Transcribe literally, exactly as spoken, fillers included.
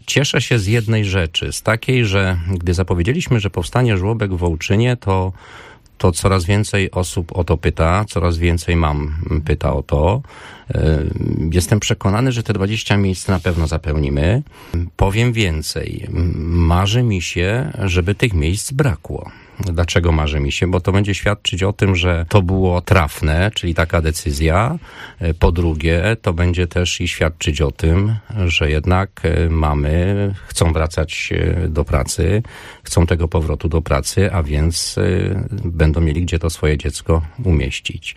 cieszę się z jednej rzeczy, z takiej, że gdy zapowiedzieliśmy, że powstanie żłobek w Wołczynie, to to coraz więcej osób o to pyta, coraz więcej mam pyta o to. Jestem przekonany, że te dwadzieścia miejsc na pewno zapełnimy. Powiem więcej. Marzy mi się, żeby tych miejsc brakło. Dlaczego marzy mi się? Bo to będzie świadczyć o tym, że to było trafne, czyli taka decyzja. Po drugie, to będzie też i świadczyć o tym, że jednak mamy chcą wracać do pracy, chcą tego powrotu do pracy, a więc będą mieli gdzie to swoje dziecko umieścić.